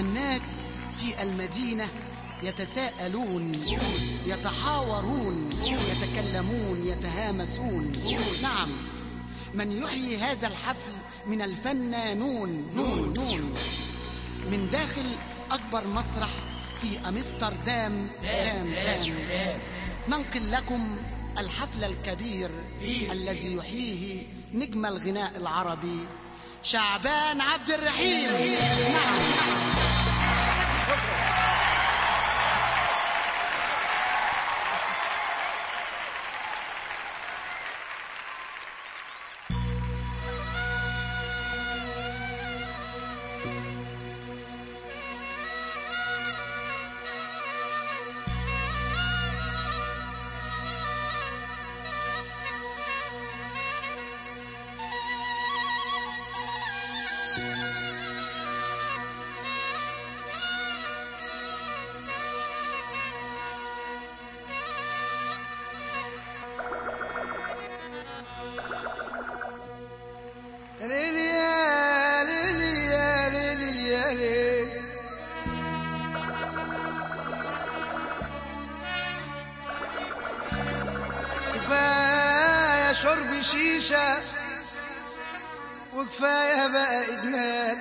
الناس في المدينة يتساءلون، يتحاورون، يتكلمون، يتهامسون. نعم، من يحيي هذا الحفل من الفنانون من داخل أكبر مسرح في أمستردام. ننقل لكم الحفل الكبير الذي يحييه نجم الغناء العربي شعبان عبد الرحيم. نعم. كفاية شرب شيشة وكفاية بقى إدمان،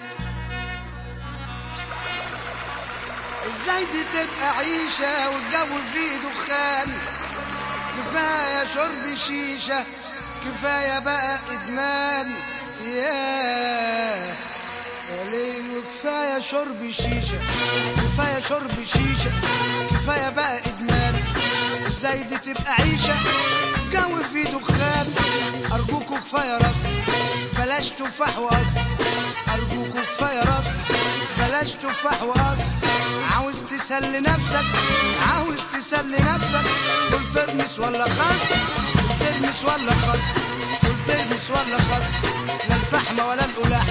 ازاي دي تبقى عيشة والجو فيه دخان؟ كفاية شرب شيشة كفاية بقى إدمان يا ليل، وكفاية شرب شيشة كفاية شرب شيشة كفاية بقى إدمان، ازاي دي تبقى عيشة جو فيه دخان؟ أرجوكوا كفاية رص بلاش تفاح وقص، أرجوكوا كفاية رص بلاش تفاح وقص. عاوز تسلي نفسك عاوز تسلي نفسك، قول ترمس ولا خص، ترمس ولا خص، قول ترمس ولا خص. لا الفحمة ولا القلاحة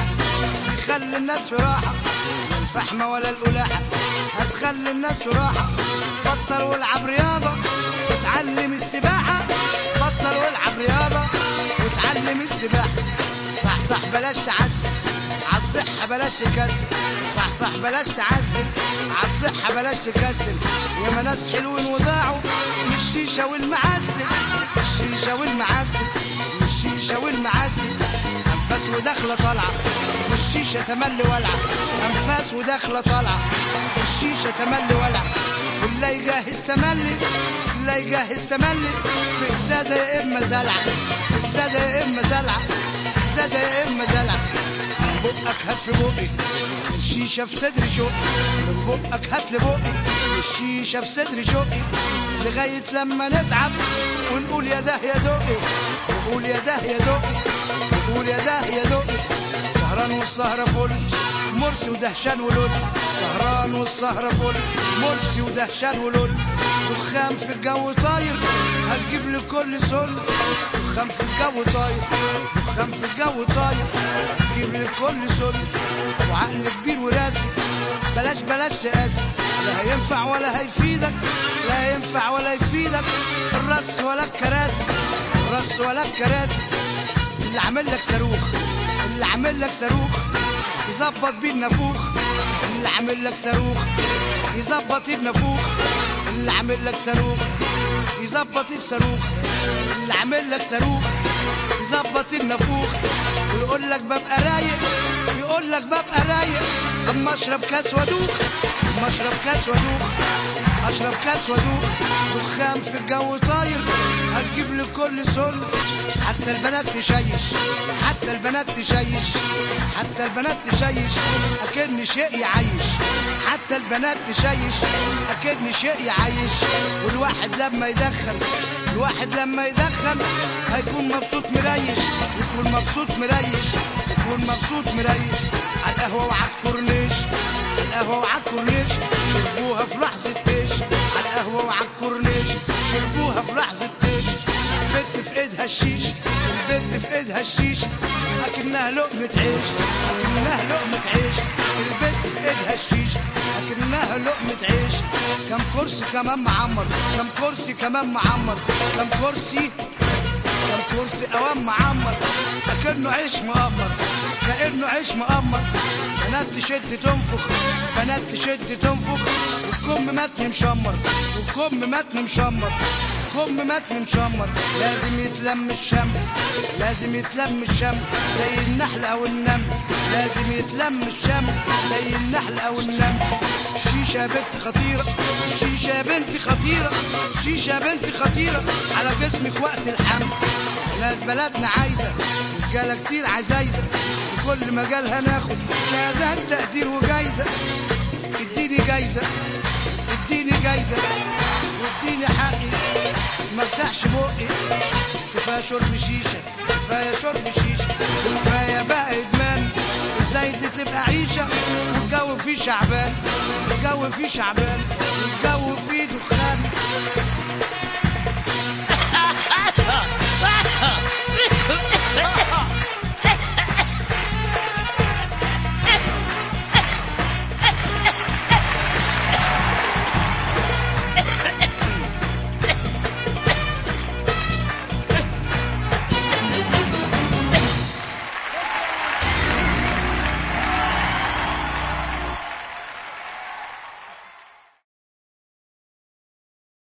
يخلي الناس في راحة، لا الفحمة ولا القلاحة هتخلي الناس في راحة. بطل والعب رياضة وتعلم السباحة، بطل والعب رياضة وتعلم السباحة. صح بلاش تعسل عالصحة بلاش تكسل، صح بلاش تعسل عالصحة بلاش تكسل. ياما ناس حلوين وضاعوا من الشيشة والمعسل، الشيشة والمعسل، الشيشة والمعسل. أنفاس وداخلة طالعة والشيشة تملي ولعة، أنفاس وداخلة طالعة والشيشة تملي ولعة. واللي يجهز تملي اللي يجهز تملي في إزازة يا إما زلعة، في إزازة يا إما زلعة، في إزازة يا إما زلعة. من بقك هات في بقي الشيشة في صدري شوقي، من بقك هات لبقي الشيشة في صدري شوقي. لغاية لما نتعب ونقول يا ده يا دقي، ونقول يا ده يا دقي، ونقول يا ده يا دقي. سهران والسهرة فل مرسي ودهشان ولول، سهران والسهرة فل مرسي ودهشان ولول. دخان في الجو طاير هتجيب لي كل سل، دخان في الجو طاير، دخان في الجو طاير هتجيب لي كل سل. وعقل كبير وراسي بلاش تقاسي، لا هينفع ولا هيفيدك، لا هينفع ولا يفيدك الرص ولا الكراسي، الرص ولا الكراسي. اللي عامل لك صاروخ، اللي عامل لك صاروخ يظبط بيه النافوخ، اللي عامل لك صاروخ يظبط النافوخ، اللي عامل لك صاروخ يظبط الصاروخ، اللي عامل لك صاروخ يظبط النافوخ. ويقول لك ببقى رايق، يقول لك ببقى رايق اما اشرب كاس وادوخ، اما اشرب كاس وادوخ، اشرب كاس وادوخ. دخان في الجو طاير هتجيب لي كل سل. حتى البنات تشيش، حتى البنات تشيش، حتى البنات تشيش اكن شيء يعيش، حتى البنات تشيش اكن شيء يعيش. والواحد لما يدخن، الواحد لما يدخن هيكون مبسوط مريش، يكون مبسوط مريش، يكون مبسوط مريش. على القهوة وعلى الكورنيش، على القهوة وعلى الكورنيش شربوها في لحظة تيش، على القهوة وعلى الكورنيش شربوها في لحظة تيش. البت في ايدها الشيش، البت في ايدها الشيش اكنها لقمة عيش، اكنها لقمة عيش. البت في ايدها الشيش اكنها لقمة عيش. كم كرسي كمان معمر، كم كرسي كمان معمر، كم كرسي، كم كرسي اوام معمر. اكنه عيش مقمر، كأنه عيش مقمر، بنات تشد تنفخ، بنات تشد تنفخ، والكم متن مشمر، والكم متن مشمر، كم متن مشمر. لازم يتلم الشم، لازم يتلم الشم زي النحل او النمل، لازم يتلم الشم زي النحل او النمل. الشيشة يا بنت خطيرة، الشيشة يا بنت خطيرة، الشيشة يا بنت خطيرة على جسمك وقت الحمل. ناس بلدنا عايزة رجالة كتير عزايزة، في كل مجال هناخد شهادات تقدير وجايزة. اديني جايزة، اديني جايزة، واديني حقي ما افتحش بقي. كفاية شرب شيشة، كفاية شرب شيشة، كفاية بقى ادمان. ازاي دي تبقى عيشة والجو فيه شعبان، الجو فيه شعبان، والجو فيه دخان.